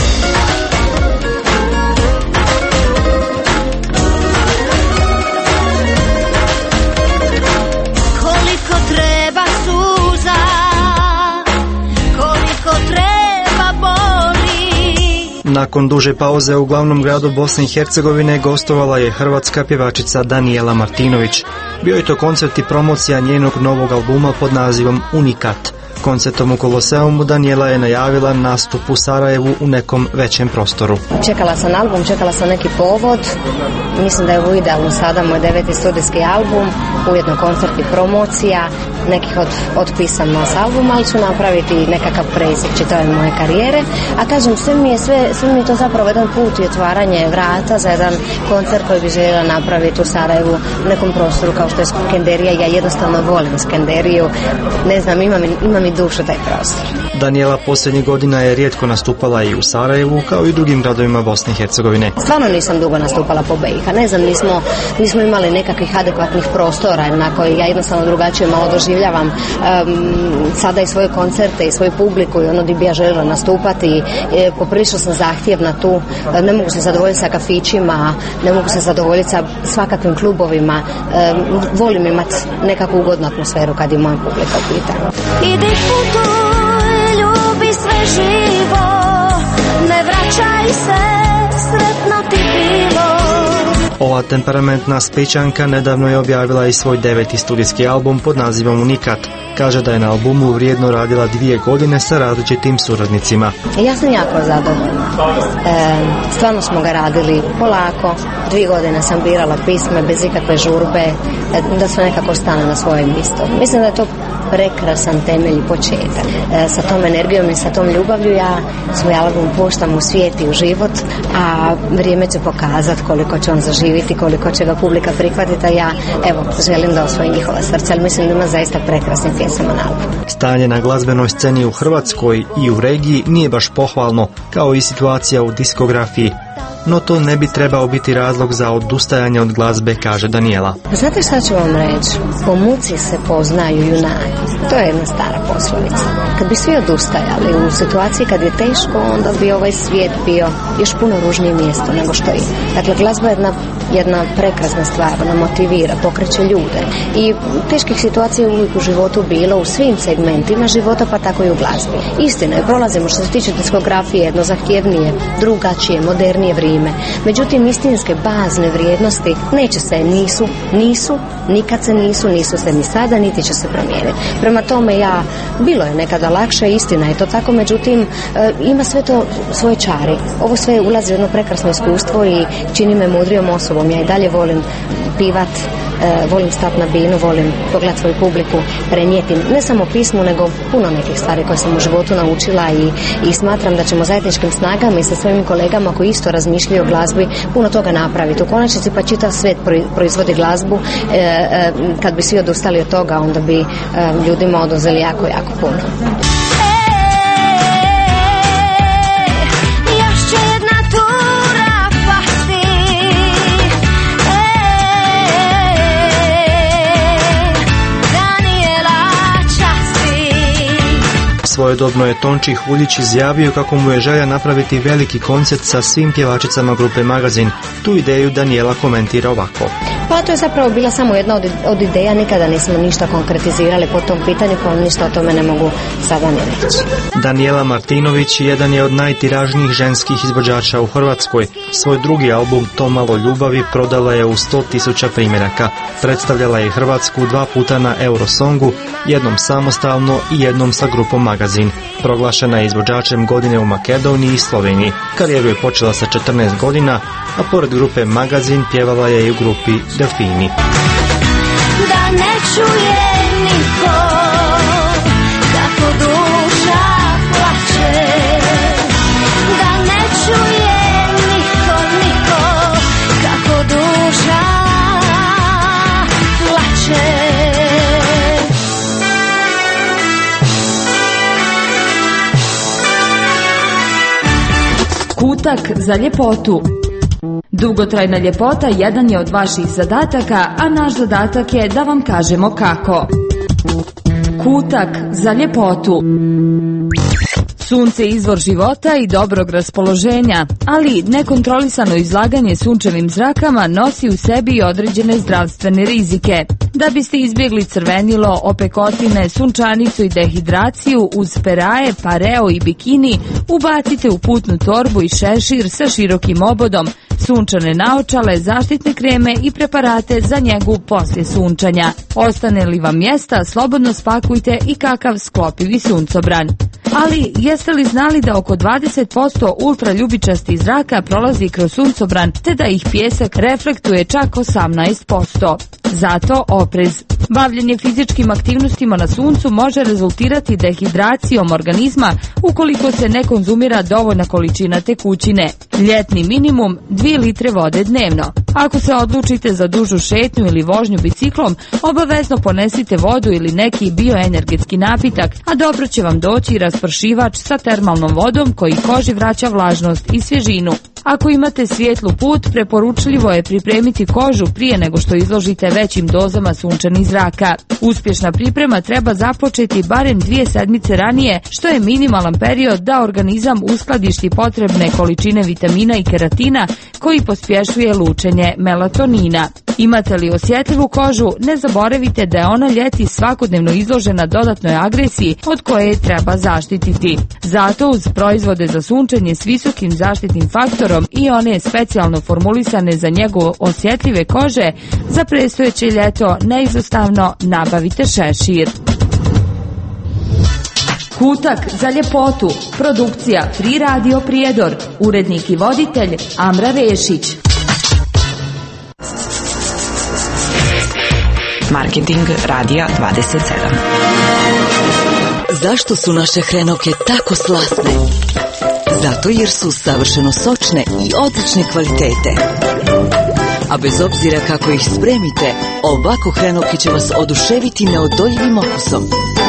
Nakon duže pauze u glavnom gradu Bosne i Hercegovine gostovala je hrvatska pjevačica Danijela Martinović. Bio je to koncert i promocija njenog novog albuma pod nazivom Unikat. Koncertom u Koloseumu Danijela je najavila nastup u Sarajevu u nekom većem prostoru. Čekala sam album, čekala sam neki povod. Mislim da je ovo idealno sada moj 9. studijski album, ujedno koncert i promocija nekih od pisama s albuma, ali ću napraviti nekakav presjek čitave moje karijere. A kažem, sve mi je to zapravo jedan put i otvaranje vrata za jedan koncert koji bi željela napraviti u Sarajevu u nekom prostoru kao što je Skenderija. Ja jednostavno volim Skenderiju. Ne znam, ima mi dušu taj prostor. Danijela posljednjih godina je rijetko nastupala i u Sarajevu kao i drugim gradovima Bosne i Hercegovine. Stvarno nisam dugo nastupala po BiH. Ne znam, nismo imali nekakvih adekvatnih prostora na koji ja jednostavno drugačije malo doživljavam sada i svoje koncerte i svoju publiku i ono gdje bi ja željela nastupati. Poprilično sam zahtjevna tu. Ne mogu se zadovoljiti sa kafićima, ne mogu se zadovoljiti sa svakakvim klubovima. Volim imati nekakvu ugodnu atmosferu kad je moja publika u pitanju. Idi putuj, ljubi sve živo, ne vraćaj se, sretno ti bilo. Ova temperamentna Splićanka nedavno je objavila i svoj 9. studijski album pod nazivom Unikat. Kaže da je na albumu vrijedno radila 2 godine sa različitim suradnicima. Ja sam jako zadovoljna. Stvarno smo ga radili polako. 2 godine sam birala pisme bez ikakve žurbe, da su nekako stane na svoje mjesto. Mislim da je to prekrasan temelj i početak. Sa tom energijom i sa tom ljubavlju ja svoj album puštam u svijet i u život, a vrijeme će pokazati koliko će on zaživiti, koliko će ga publika prihvatiti, a ja želim da osvojim njihova srca, ali mislim da ima zaista prekrasnih pjesama na albumu. Stanje na glazbenoj sceni u Hrvatskoj i u regiji nije baš pohvalno, kao i situacija u diskografiji. No to ne bi trebao biti razlog za odustajanje od glazbe, kaže Danijela. Znate šta ću vam reći? Po muci se poznaju junaci. To je jedna stara poslovica. Kad bi svi odustajali u situaciji kad je teško, onda bi ovaj svijet bio još puno ružnije mjesto nego što je. Dakle, glazba je jedna prekrasna stvar, ona motivira, pokreće ljude. I teških situacija je uvijek u životu bilo, u svim segmentima života, pa tako i u glazbi. Istina je, prolazimo što se tiče diskografije jedno zahtjevnije, drugačije, modernije vrijeme. Međutim, istinske bazne vrijednosti neće se, nikad se nisu se ni sada, niti će se promijeniti. Prema tome, bilo je nekada lakše, istina je to tako, međutim, ima sve to svoje čari. Ovo sve ulazi u jedno prekrasno iskustvo i čini me mudrijom osobom. Ja i dalje volim pivat, volim stati na binu, volim pogledati svoju publiku, prenijeti ne samo pismu, nego puno nekih stvari koje sam u životu naučila i smatram da ćemo zajedničkim snagama i sa svojim kolegama koji isto razmišljaju o glazbi puno toga napraviti. U konačnici pa čitav svijet proizvodi glazbu. Kad bi svi odustali od toga, onda bi ljudima oduzeli jako, jako puno. Svojedobno je Tonči Huljić izjavio kako mu je želja napraviti veliki koncert sa svim pjevačicama grupe Magazin. Tu ideju Danijela komentira ovako. Pa to je zapravo bila samo jedna od ideja, nikada nismo ništa konkretizirali po tom pitanju, pa ništa o tome ne mogu sada ni reći. Danijela Martinović jedan je od najtiražnijih ženskih izvođača u Hrvatskoj. Svoj drugi album To malo ljubavi prodala je u 100.000 primjeraka. Predstavljala je Hrvatsku 2 puta na Eurosongu, jednom samostalno i jednom sa grupom Magazin. Proglašena je izvođačem godine u Makedoniji i Sloveniji. Karijeru je počela sa 14 godina, a pored grupe Magazin pjevala je i u grupi Delfini. Da ne čuje niko kako duša plače, da ne čuje Kutak za ljepotu. Dugotrajna ljepota jedan je od vaših zadataka, a naš zadatak je da vam kažemo kako. Kutak za ljepotu. Sunce je izvor života i dobrog raspoloženja, ali nekontrolisano izlaganje sunčevim zrakama nosi u sebi i određene zdravstvene rizike. Da biste izbjegli crvenilo, opekotine, sunčanicu i dehidraciju, uz peraje, pareo i bikini ubacite u putnu torbu i šešir sa širokim obodom, sunčane naočale, zaštitne kreme i preparate za njegu poslije sunčanja. Ostane li vam mjesta, slobodno spakujte i kakav sklopivi suncobran. Ali jeste li znali da oko 20% ultraljubičastih zraka prolazi kroz suncobran, te da ih pijesak reflektuje čak 18%? Zato oprez. Bavljenje fizičkim aktivnostima na suncu može rezultirati dehidracijom organizma ukoliko se ne konzumira dovoljna količina tekućine. Ljetni minimum 2 litre vode dnevno. Ako se odlučite za dužu šetnju ili vožnju biciklom, obavezno ponesite vodu ili neki bioenergetski napitak, a dobro će vam doći i raspršivač sa termalnom vodom koji koži vraća vlažnost i svježinu. Ako imate svijetlu put, preporučljivo je pripremiti kožu prije nego što izložite većim dozama sunčanih zraka. Uspješna priprema treba započeti barem 2 sedmice ranije, što je minimalan period da organizam uskladišti potrebne količine vitamina i keratina koji pospješuje lučenje melatonina. Imate li osjetljivu kožu, ne zaboravite da je ona ljeti svakodnevno izložena dodatnoj agresiji od koje je treba zaštititi. Zato uz proizvode za sunčanje s visokim zaštitnim faktorom i one specijalno formulisane za njegu osjetljive kože, za predstojeće ljeto neizostavno nabavite šešir. Kutak za ljepotu. Produkcija Free Radio Prijedor. Urednik i voditelj Amra Rešić. Marketing Radija 27. Zašto su naše hrenovke tako slasne? Zato jer su savršeno sočne i odlične kvalitete. A bez obzira kako ih spremite, ovako hrenovke će vas oduševiti neodoljivim okusom.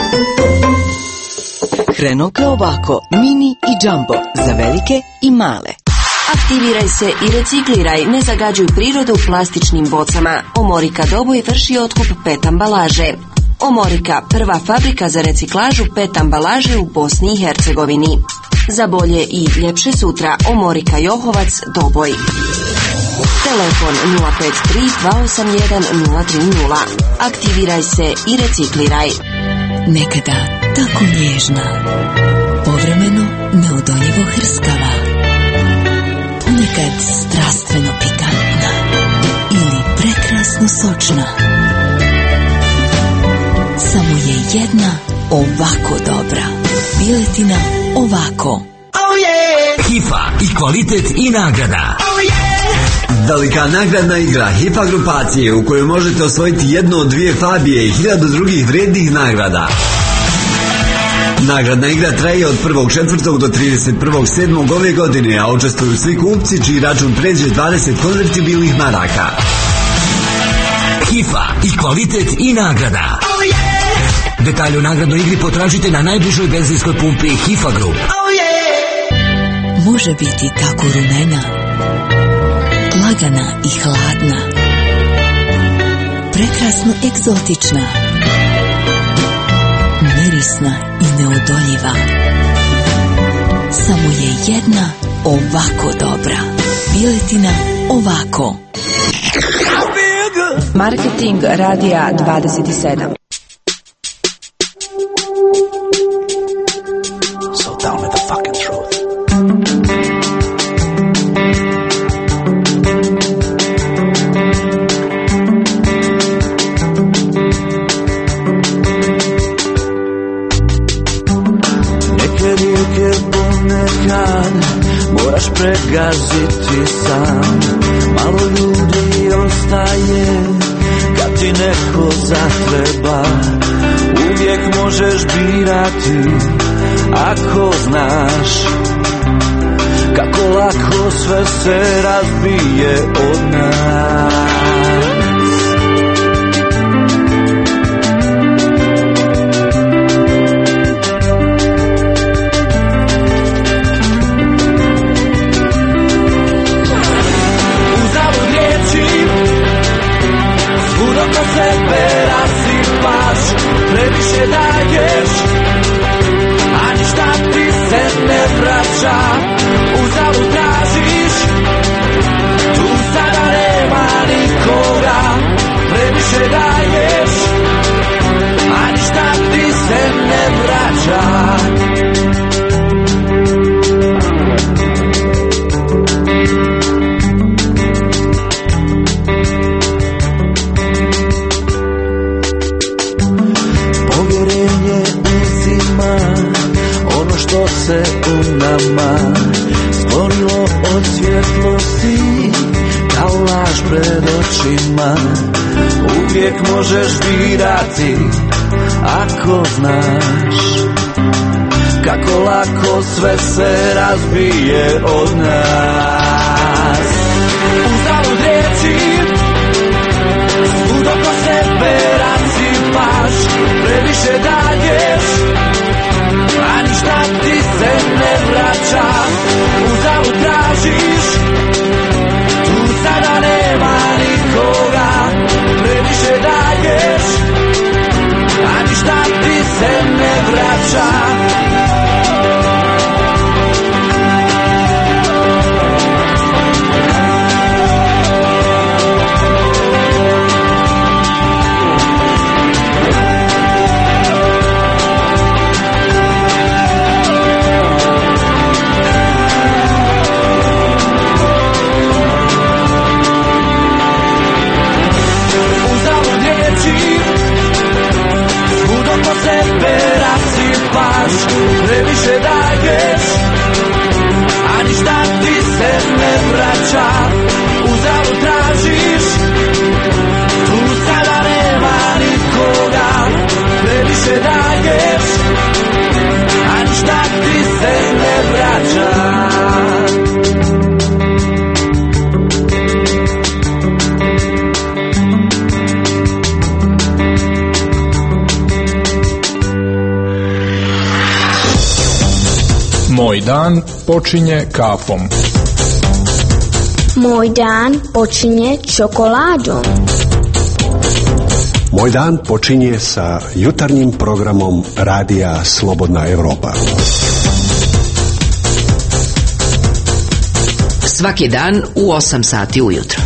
Hrenovke ovako, mini i jumbo, za velike i male. Aktiviraj se i recikliraj, ne zagađuj prirodu plastičnim bocama. Omorika Doboj vrši otkup PET ambalaže. Omorika, prva fabrika za reciklažu PET ambalaže u Bosni i Hercegovini. Za bolje i ljepše sutra, Omorika Johovac, Doboj. Telefon 053 281 030. Aktiviraj se i recikliraj. Nekada tako nježna, povremeno neodoljivo hrskava, ponekad strastveno pikantna ili prekrasno sočna. Samo je jedna ovako dobra. Piletina ovako. Oh yeah! HIFA i kvalitet i nagrada. Oh yeah! Velika nagradna igra HIFA grupacije u kojoj možete osvojiti jednu od 2 Fabije i 1000 drugih vrijednih nagrada. Nagradna igra traje od 1.4. do 31.7. ove godine, a učestvuju svi kupci čiji račun pređe 20 konvertibilnih maraka. HIFA i kvalitet i nagrada. Oh yeah! Detalje o nagradnoj igri potražite na najbližoj benzinskoj pumpi HIFA Group. Oh yeah! Može biti tako rumena, lagana i hladna, prekrasno egzotična, mirisna i neodoljiva. Samo je jedna ovako dobra. Piletina ovako. Marketing Radija 27. So tell me the fucking truth. Ponekad moraš pregaziti sam. Malo ljudi ostaje kad ti neko zatreba. Uvijek možeš birati ako znaš kako lako sve se razbije od nas. nama stvorilo od svjetlosti kao laž pred očima. Uvijek možeš birati ako znaš kako lako sve se razbije od nas. Uzalud riječi, svud oko sebe rasipaš, previše daješ, a ništa ti se ne vraća. Uzalud tražiš, tu sada nema nikoga, previše daješ, a ništa ti se ne vraća. Previše daješ, a ništa ti se ne vraća. Uzalud tražiš, tu sada nema nikoga. Previše daješ, a ništa ti se ne vraća. Moj dan počinje kafom. Moj dan počinje čokoladom. Moj dan počinje sa jutarnjim programom Radija Slobodna Evropa. Svaki dan u 8 sati ujutro.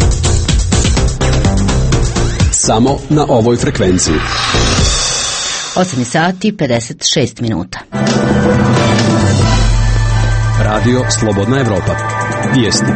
Samo na ovoj frekvenciji. 8 sati 56 minuta. Radio Slobodna Evropa. Vijesti.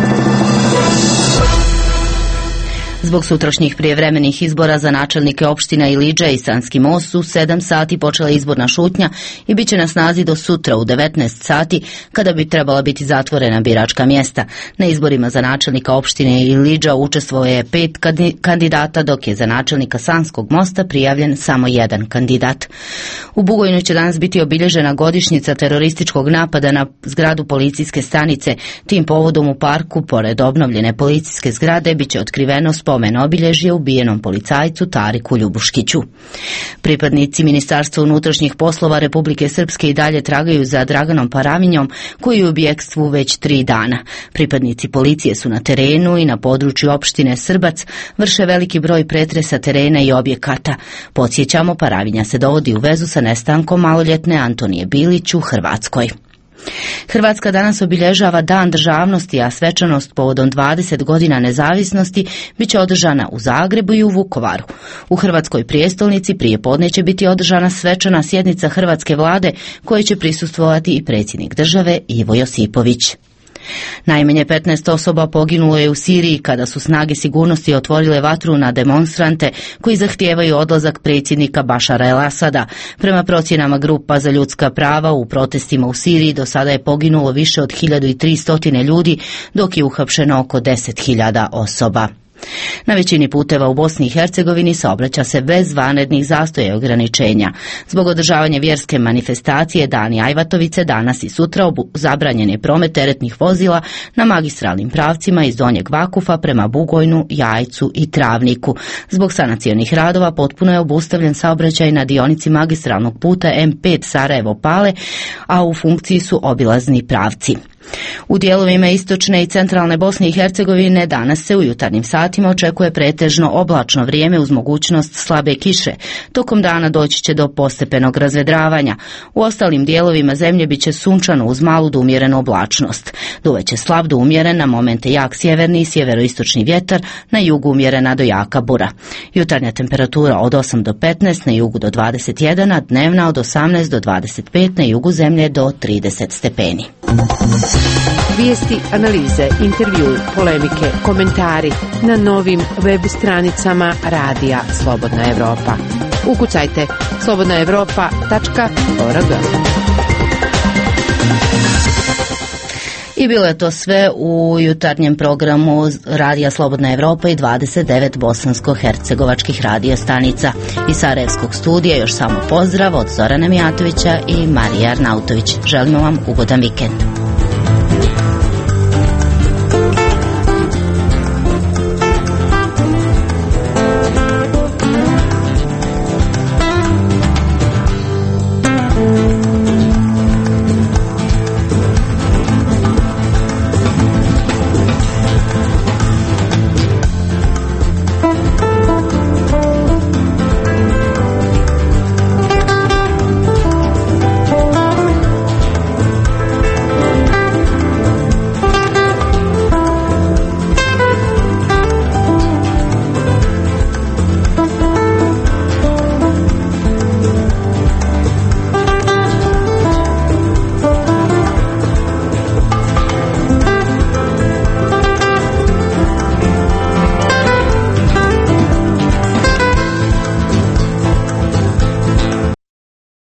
Zbog sutrašnjih prijevremenih izbora za načelnike opština Ilidža i Sanski Most u 7 sati počela izborna šutnja i bit će na snazi do sutra u 19 sati kada bi trebala biti zatvorena biračka mjesta. Na izborima za načelnika opštine Ilidža učestvovao je 5 kandidata, dok je za načelnika Sanskog Mosta prijavljen samo 1 kandidat. U Bugojnu će danas biti obilježena godišnjica terorističkog napada na zgradu policijske stanice. Tim povodom u parku, pored obnovljene policijske zgrade, bit će otkriveno spomen obilježje ubijenom policajcu Tariku Ljubuškiću. Pripadnici Ministarstva unutrašnjih poslova Republike Srpske i dalje tragaju za Draganom Paravinjom, koji je u bijekstvu već 3 dana. Pripadnici policije su na terenu i na području opštine Srbac, vrše veliki broj pretresa terena i objekata. Podsjećamo, Paravinja se dovodi u vezu sa nestankom maloljetne Antonije Bilić u Hrvatskoj. Hrvatska danas obilježava Dan državnosti, a svečanost povodom 20 godina nezavisnosti biće održana u Zagrebu i u Vukovaru. U Hrvatskoj prijestolnici prije podne će biti održana svečana sjednica Hrvatske vlade, koje će prisustvovati i predsjednik države Ivo Josipović. Najmanje 15 osoba poginulo je u Siriji kada su snage sigurnosti otvorile vatru na demonstrante koji zahtijevaju odlazak predsjednika Bašara el-Asada. Prema procjenama grupa za ljudska prava, u protestima u Siriji do sada je poginulo više od 1300 ljudi, dok je uhapšeno oko 10.000 osoba. Na većini puteva u Bosni i Hercegovini saobraća se bez vanrednih zastoja i ograničenja. Zbog održavanja vjerske manifestacije Dani Ajvatovice danas i sutra zabranjen je promet teretnih vozila na magistralnim pravcima iz Donjeg Vakufa prema Bugojnu, Jajcu i Travniku. Zbog sanacionih radova potpuno je obustavljen saobraćaj na dionici magistralnog puta M5 Sarajevo-Pale, a u funkciji su obilazni pravci. U dijelovima istočne i centralne Bosne i Hercegovine danas se u jutarnjim satima očekuje pretežno oblačno vrijeme uz mogućnost slabe kiše. Tokom dana doći će do postepenog razvedravanja. U ostalim dijelovima zemlje bit će sunčano uz malu do umjerenu oblačnost. Duvaće slab do umjeren, na momente jak sjeverni i sjeveroistočni vjetar, na jugu umjerena do jaka bura. Jutarnja temperatura od 8 do 15, na jugu do 21, a dnevna od 18 do 25, na jugu zemlje do 30 stepeni. Vijesti, analize, intervju, polemike, komentari na novim web stranicama Radija Slobodna Evropa. Ukucajte slobodnaevropa.org. I bilo je to sve u jutarnjem programu Radija Slobodna Evropa i 29 bosansko-hercegovačkih radio stanica. Iz Sarajevskog studija još samo pozdrav od Zorana Mijatovića i Marije Arnautović. Želimo vam ugodan vikend.